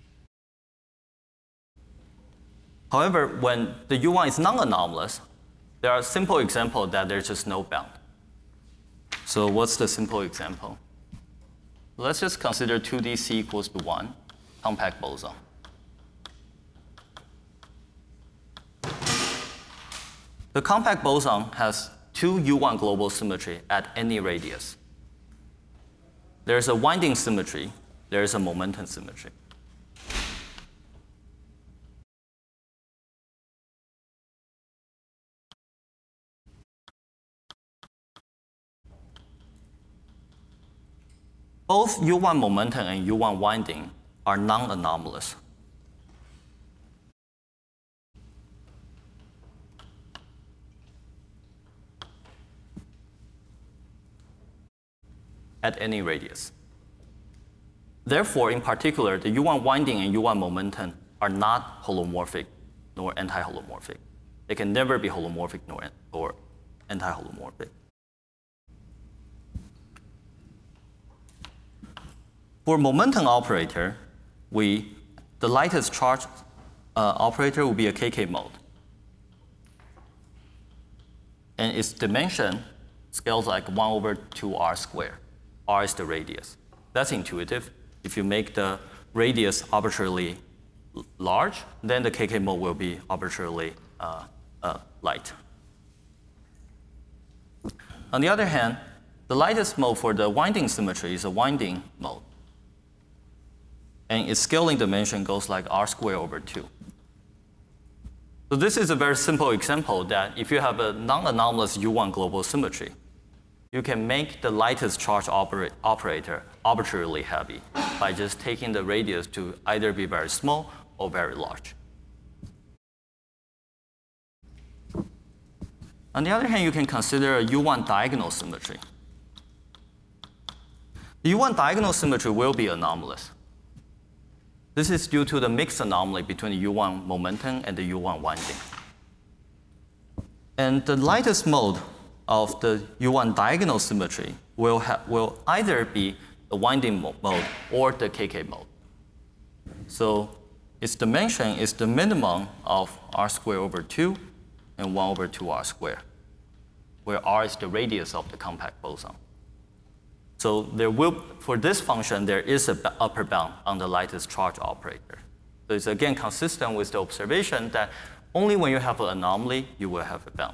However, when the U one is non-anomalous, there are simple examples that there's just no bound. So what's the simple example? Let's just consider two D C equals to one, compact boson. The compact boson has two U one global symmetry at any radius. There's a winding symmetry, there's a momentum symmetry. Both U one momentum and U one winding are non-anomalous. At any radius. Therefore, in particular, the U one winding and U one momentum are not holomorphic nor anti-holomorphic. They can never be holomorphic nor or anti-holomorphic. For momentum operator, we, the lightest charge uh, operator will be a K K mode. And its dimension scales like one over two R squared. R is the radius. That's intuitive. If you make the radius arbitrarily large, then the K K mode will be arbitrarily uh, uh, light. On the other hand, the lightest mode for the winding symmetry is a winding mode. And its scaling dimension goes like R squared over two. So this is a very simple example that if you have a non-anomalous U one global symmetry, you can make the lightest charge opera operator arbitrarily heavy by just taking the radius to either be very small or very large. On the other hand, you can consider a U one diagonal symmetry. The U one diagonal symmetry will be anomalous. This is due to the mixed anomaly between the U one momentum and the U one winding. And the lightest mode of the U one diagonal symmetry will, will either be the winding mo mode or the K K mode. So its dimension is the minimum of R squared over two and one over two R squared, where R is the radius of the compact boson. So there will, for this function, there is an upper bound on the lightest charge operator. So it's again consistent with the observation that only when you have an anomaly, you will have a bound.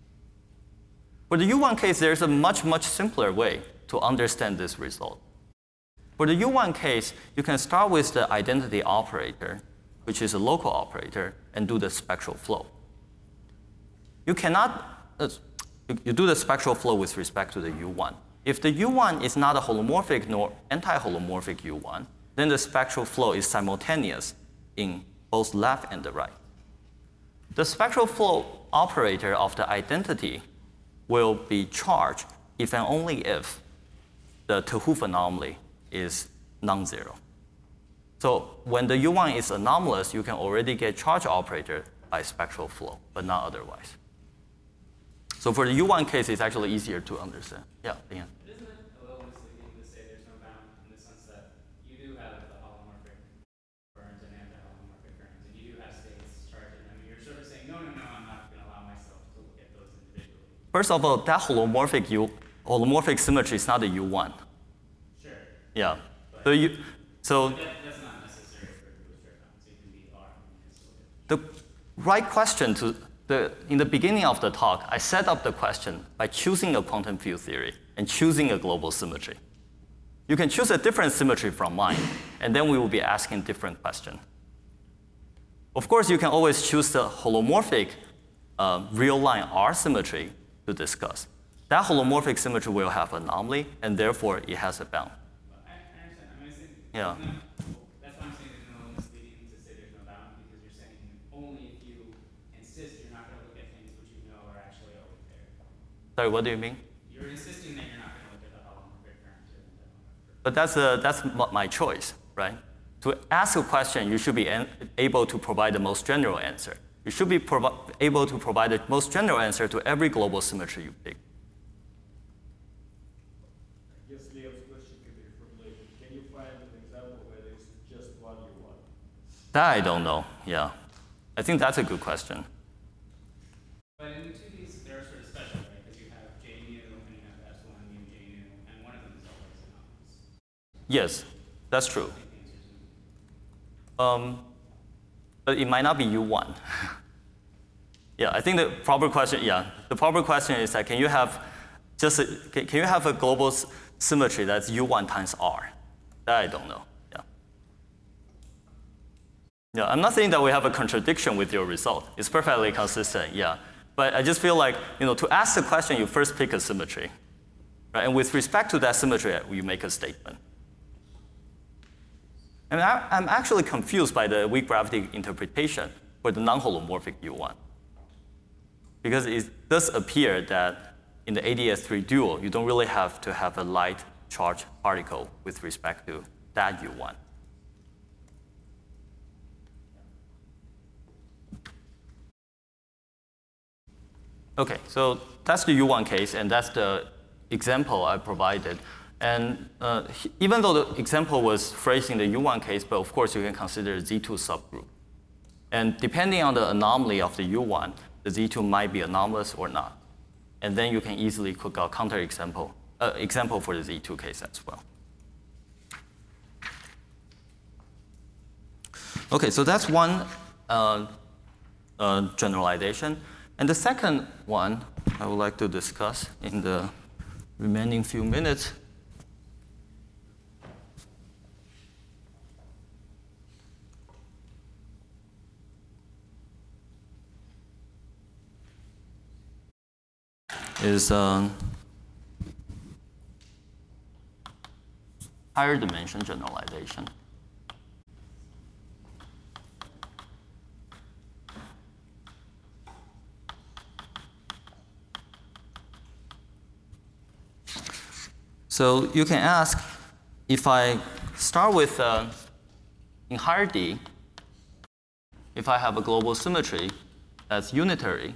For the U one case, there's a much, much simpler way to understand this result. For the U one case, you can start with the identity operator, which is a local operator, and do the spectral flow. You cannot, uh, you do the spectral flow with respect to the U one. If the U one is not a holomorphic nor anti-holomorphic U one, then the spectral flow is simultaneous in both left and the right. The spectral flow operator of the identity will be charged if and only if the 't Hooft anomaly is non-zero. So when the U one is anomalous, you can already get charge operator by spectral flow, but not otherwise. So for the U one case, it's actually easier to understand. Yeah, Ian. Isn't it a little misleading to say there's no bound in the sense that you do have the holomorphic current and anti-holomorphic currents, and you do have states charging them? You're sort of saying, no, no, no, I'm not going to allow myself to look at those individually. First of all, that holomorphic U, holomorphic symmetry is not a U one. Sure. Yeah. But, so you, so but that, that's not necessary for a booster bound, so you can be R and you can still get the right question to The, in the beginning of the talk, I set up the question by choosing a quantum field theory and choosing a global symmetry. You can choose a different symmetry from mine, and then we will be asking different questions. Of course, you can always choose the holomorphic uh, real line R symmetry to discuss. That holomorphic symmetry will have an anomaly, and therefore it has a bound. Well, I, I understand. I mean, I think Yeah. no, that's why I'm saying there's no misleading to say there's no bound, because you're saying only if you insist you're not going to look at things which you know are actually always there. Sorry, what do you mean? You're insisting that you're not going to look at the holomorphic current or the anti-holomorphic. But that's, a, that's my choice, right? To ask a question, you should be an, able to provide the most general answer. You should be provi able to provide the most general answer to every global symmetry you pick. I guess Liam's question could be formulated. Can you find an example where there's just one U one? That I don't know, yeah. I think that's a good question. But in the two D C Yes, that's true. Um, but it might not be U one. Yeah, I think the proper question, yeah, the proper question is that can you have just a, can, can you have a global s- symmetry that's U one times R? That I don't know. Yeah. Yeah, I'm not saying that we have a contradiction with your result. It's perfectly consistent. Yeah, but I just feel like you know to ask the question, you first pick a symmetry, right? And with respect to that symmetry, you make a statement. And I, I'm actually confused by the weak gravity interpretation for the non-holomorphic U one. Because it does appear that in the A D S three dual, you don't really have to have a light charged particle with respect to that U one. Okay, so that's the U one case, and that's the example I provided. And uh, even though the example was phrased in the U one case, but of course you can consider Z two subgroup. And depending on the anomaly of the U one, the Z two might be anomalous or not. And then you can easily cook out counter example, uh, example for the Z two case as well. Okay, so that's one uh, uh, generalization. And the second one I would like to discuss in the remaining few minutes is um, higher dimension generalization. So you can ask, if I start with, uh, in higher D, if I have a global symmetry that's unitary,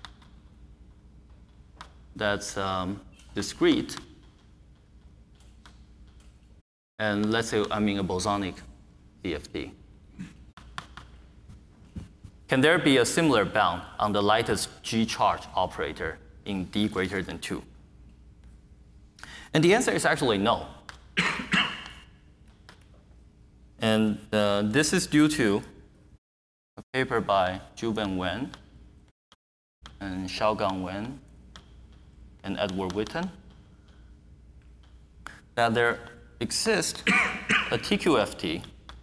that's um, discrete, and let's say I'm in a bosonic D F T. Can there be a similar bound on the lightest G charge operator in D greater than two? And the answer is actually no. And uh, this is due to a paper by Juban Wen and Xiaogang Wen and Edward Witten, that there exists a T Q F T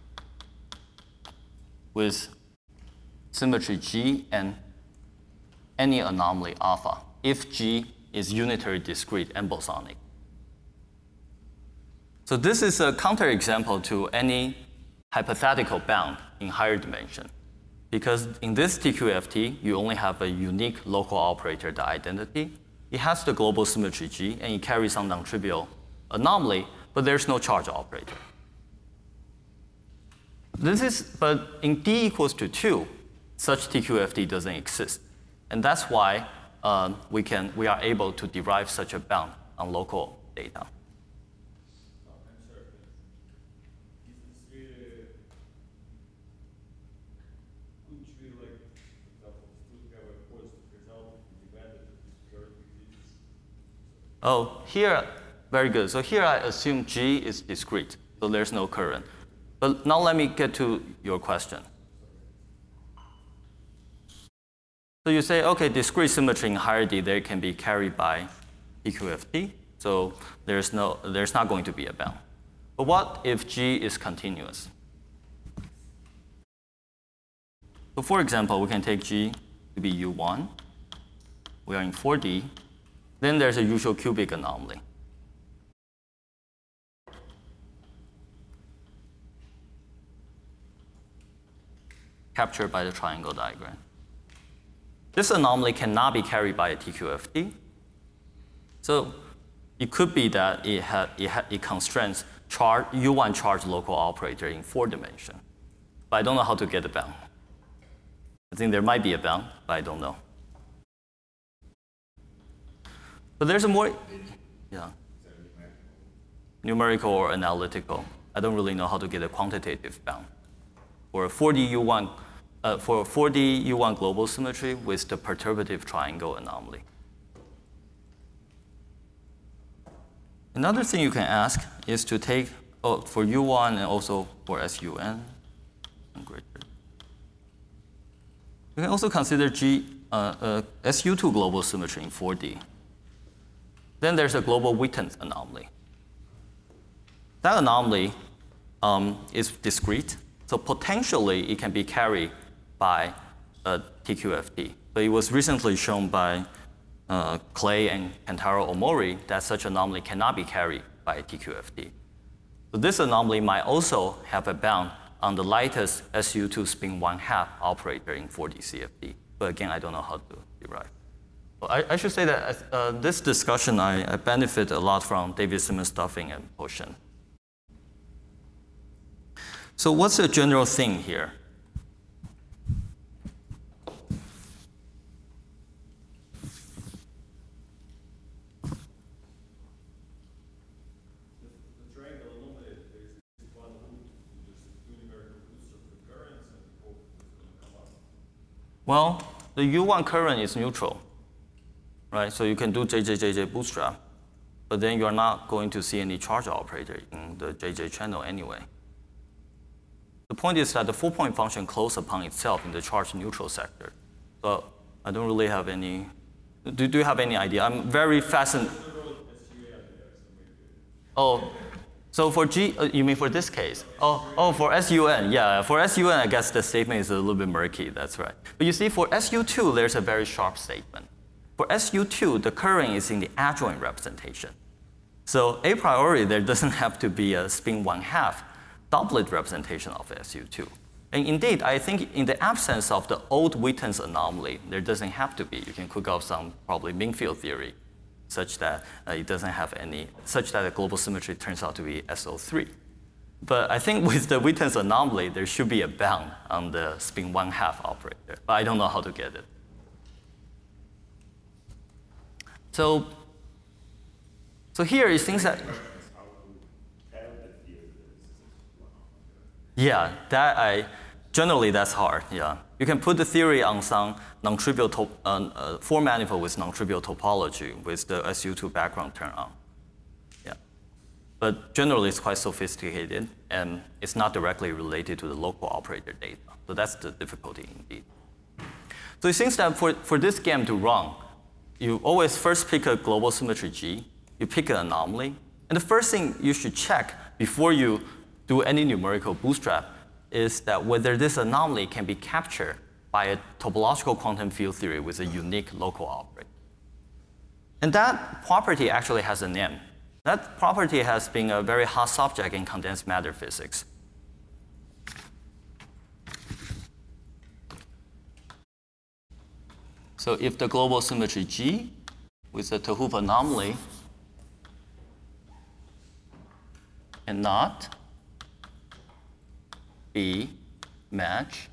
with symmetry G and any anomaly alpha, if G is unitary, discrete, and bosonic. So this is a counterexample to any hypothetical bound in higher dimension. Because in this T Q F T, you only have a unique local operator, the identity. It has the global symmetry G, and it carries some non-trivial anomaly, but there's no charge operator. This is, but in D equals to two, such T Q F T doesn't exist. And that's why um, we, can, we are able to derive such a bound on local data. Oh, here, very good. So here I assume G is discrete, so there's no current. But now let me get to your question. So you say, okay, discrete symmetry in higher D, they can be carried by T Q F T, so there's, no, there's not going to be a bound. But what if G is continuous? So for example, we can take G to be U one. We are in four D. Then there's a usual cubic anomaly. Captured by the triangle diagram. This anomaly cannot be carried by a T Q F T. So it could be that it, ha it, ha it constrains char U one charge local operator in four dimension. But I don't know how to get a bound. I think there might be a bound, but I don't know. But there's a more, yeah, numerical or analytical. I don't really know how to get a quantitative bound. For a four D U one, uh, for a four D U one global symmetry with the perturbative triangle anomaly. Another thing you can ask is to take oh, for U one and also for S U N. And greater. We can also consider G, uh, uh, S U two global symmetry in four D. Then there's a global Witten anomaly. That anomaly um, is discrete, so potentially it can be carried by a T Q F T. But it was recently shown by uh, Clay and Kentaro Omori that such anomaly cannot be carried by a T Q F T. So this anomaly might also have a bound on the lightest S U two spin one half operator in four D C F D. But again, I don't know how to derive. Well, I, I should say that uh, this discussion, I, I benefit a lot from David Simmons' Stuffing and Potion. So what's the general thing here? Well, the U one current is neutral, right? So you can do J J J J bootstrap, but then you're not going to see any charge operator in the J J channel anyway. The point is that the four-point function closes upon itself in the charge neutral sector. So I don't really have any, do, do you have any idea? I'm very fascinated. Oh, so for G, uh, you mean for this case? Oh, oh, for S U N, yeah. For S U N, I guess the statement is a little bit murky, that's right. But you see, for S U two, there's a very sharp statement. For S U two, the current is in the adjoint representation. So a priori, there doesn't have to be a spin one half doublet representation of S U two. And indeed, I think in the absence of the old Witten's anomaly, there doesn't have to be. You can cook up some probably mean field theory such that uh, it doesn't have any, such that the global symmetry turns out to be S O three. But I think with the Witten's anomaly, there should be a bound on the spin one half operator, but I don't know how to get it. So, so here it seems that, yeah, that I, generally that's hard, yeah. You can put the theory on some non-trivial top, uh, uh, four manifold with non-trivial topology with the S U two background turned on. Yeah. But generally it's quite sophisticated and it's not directly related to the local operator data. So that's the difficulty indeed. So it seems that for, for this game to run, you always first pick a global symmetry G, you pick an anomaly, and the first thing you should check before you do any numerical bootstrap is that whether this anomaly can be captured by a topological quantum field theory with a unique local operator. And that property actually has a name. That property has been a very hot subject in condensed matter physics. So if the global symmetry G with a 't Hooft anomaly cannot be matched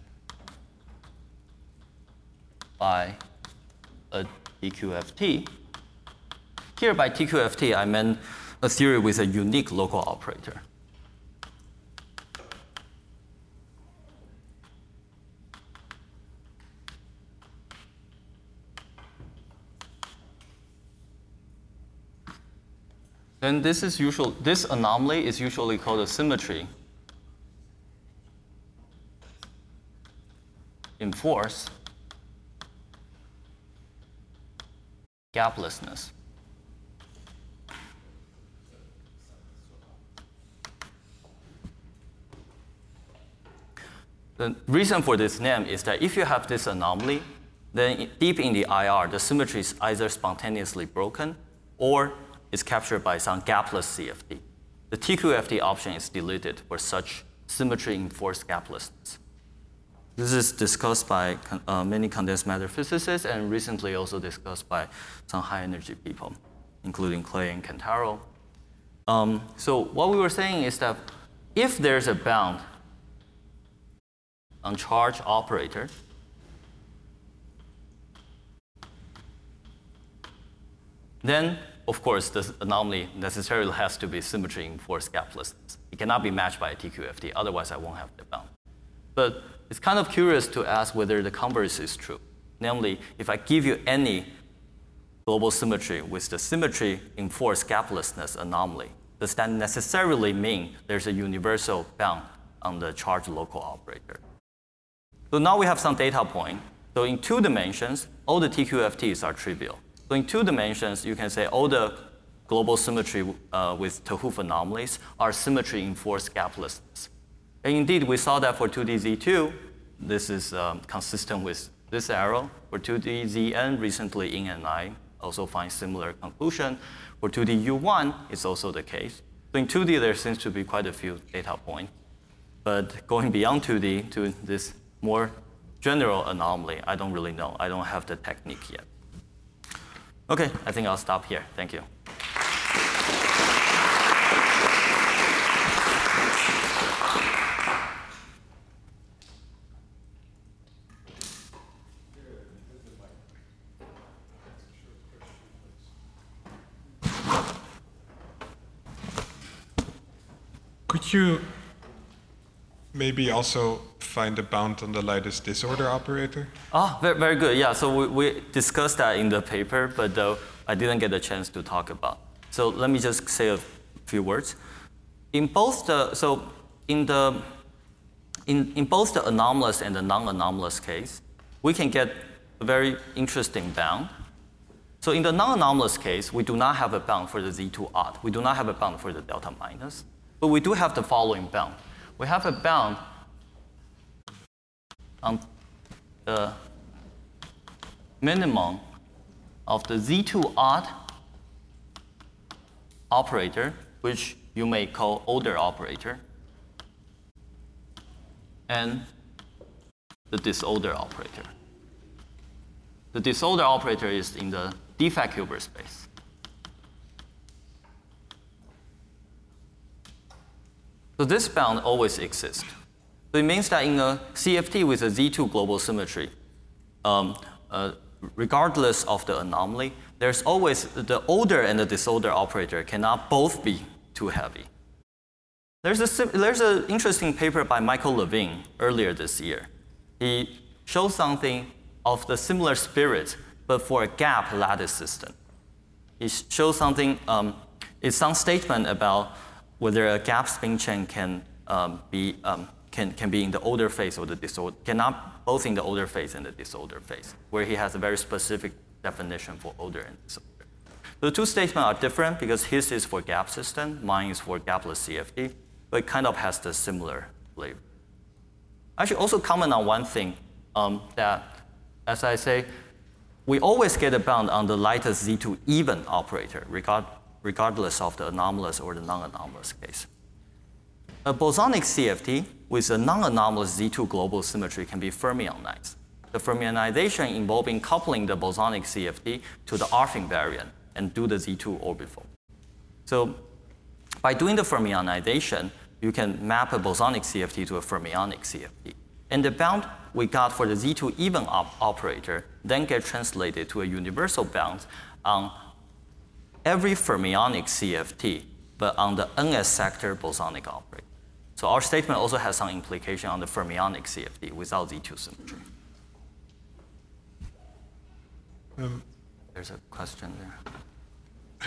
by a T Q F T. Here by T Q F T, I meant a theory with a unique local operator. Then this is usual, this anomaly is usually called a symmetry in force gaplessness. The reason for this name is that if you have this anomaly, then deep in the I R, the symmetry is either spontaneously broken or is captured by some gapless C F T. The T Q F T option is deleted for such symmetry in force gaplessness. This is discussed by uh, many condensed matter physicists and recently also discussed by some high energy people, including Clay and Kentaro. Um, so what we were saying is that if there's a bound on charge operator, then of course this anomaly necessarily has to be symmetry in force gaplessness. It cannot be matched by a T Q F T, otherwise I won't have the bound. But it's kind of curious to ask whether the converse is true. Namely, if I give you any global symmetry with the symmetry in force gaplessness anomaly, does that necessarily mean there's a universal bound on the charged local operator? So now we have some data point. So in two dimensions, all the T Q F Ts are trivial. So in two dimensions, you can say all the global symmetry uh, with 't Hooft anomalies are symmetry-enforced gaplessness. And indeed, we saw that for two D Z two, this is um, consistent with this arrow. For two D Z N, recently Yin and I also find similar conclusion. For two D U one, it's also the case. So in two D, there seems to be quite a few data points. But going beyond two D to this more general anomaly, I don't really know. I don't have the technique yet. Okay, I think I'll stop here. Thank you. Could you maybe also find a bound on the lightest disorder operator? Oh, very, very good. Yeah, so we, we discussed that in the paper, but uh, I didn't get a chance to talk about. So let me just say a few words. In both the, so in the, in, in both the anomalous and the non-anomalous case, we can get a very interesting bound. So in the non-anomalous case, we do not have a bound for the Z two odd. We do not have a bound for the delta minus, but we do have the following bound. We have a bound on the minimum of the Z two odd operator, which you may call order operator, and the disorder operator. The disorder operator is in the defect Hilbert space. So this bound always exists. So it means that in a C F T with a Z two global symmetry, um, uh, regardless of the anomaly, there's always the order and the disorder operator cannot both be too heavy. There's a there's an interesting paper by Michael Levine earlier this year. He shows something of the similar spirit, but for a gap lattice system. He shows something. Um, it's some statement about whether a gap spin chain can um, be um, can can be in the order phase or the disorder, cannot both in the order phase and the disorder phase, where he has a very specific definition for order and disorder. The two statements are different because his is for gap system, mine is for gapless C F T, but it kind of has the similar flavor. I should also comment on one thing um, that, as I say, we always get a bound on the lightest Z two even operator, regard, regardless of the anomalous or the non-anomalous case. A bosonic C F T with a non-anomalous Z two global symmetry can be fermionized. The fermionization involving coupling the bosonic C F T to the R invariant and do the Z two orbifold. So by doing the fermionization, you can map a bosonic C F T to a fermionic C F T. And the bound we got for the Z two even op operator then get translated to a universal bound on every fermionic C F T, but on the N S sector bosonic operator. So our statement also has some implication on the fermionic C F T without Z two symmetry. Um, There's a question there.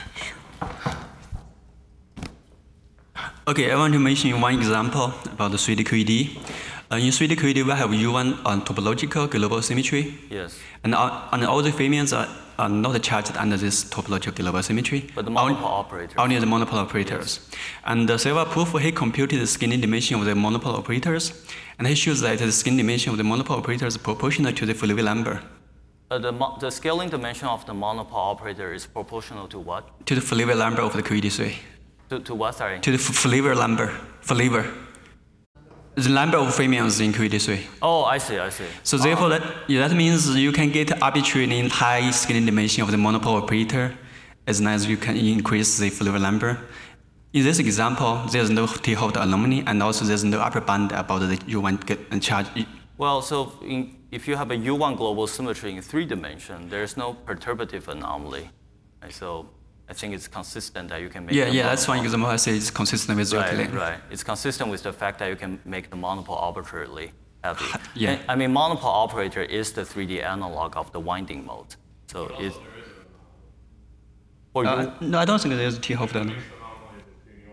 Okay, I want to mention one example about the three D Q E D. Uh, in three D Q E D, we have U one on topological global symmetry. Yes. And, uh, and all the fermions are, are not charged under this topological global symmetry. But the monopole operators. Only the monopole operators. Yes. And the Silva proof, he computed the scaling dimension of the monopole operators, and he shows that the scaling dimension of the monopole operators is proportional to the Flewitt number. Uh, the, mo the scaling dimension of the monopole operator is proportional to what? To the Flewitt number of the Q E D three. To, to what, sorry? To the Flewitt number. Flewitt. The number of fermions in Q E D three. Oh, I see, I see. So therefore, that, yeah, that means you can get arbitrarily high scaling dimension of the monopole operator as long as you can increase the Flewitt number. In this example, there's no T Hooft anomaly, and also there's no upper bound about the U one get charge. Well, so in, if you have a U one global symmetry in three dimension, there's no perturbative anomaly. Right? So I think it's consistent that you can make Yeah, the yeah, that's one example I say it's consistent with right, Zertlin. right. It's consistent with the fact that you can make the monopole arbitrarily heavy. Yeah. And, I mean, monopole operator is the three D analog of the winding mode. So it's... For Uh, you, no, I don't think there's T Hooft anomaly.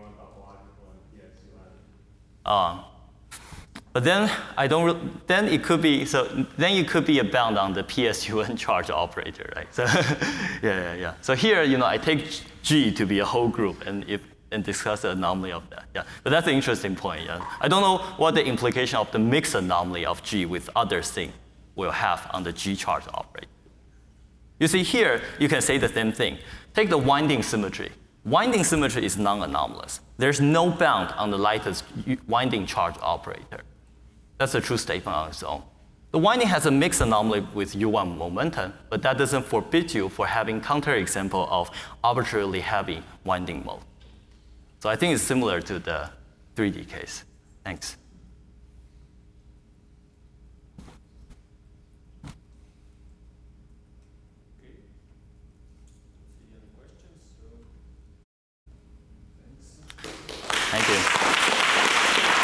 Uh, but then I don't. Re- then it could be so. Then it could be a bound on the P S U N charge operator, right? So yeah, yeah, yeah. So here, you know, I take G to be a whole group, and if and discuss the anomaly of that. Yeah, but that's an interesting point. Yeah, I don't know what the implication of the mixed anomaly of G with other things will have on the G charge operator. You see here, you can say the same thing. Take the winding symmetry. Winding symmetry is non-anomalous. There's no bound on the lightest winding charge operator. That's a true statement on its own. The winding has a mixed anomaly with U one momentum, but that doesn't forbid you for having counterexample of arbitrarily heavy winding mode. So I think it's similar to the three D case. Thanks. Okay. See any questions? So, thanks. Thank you.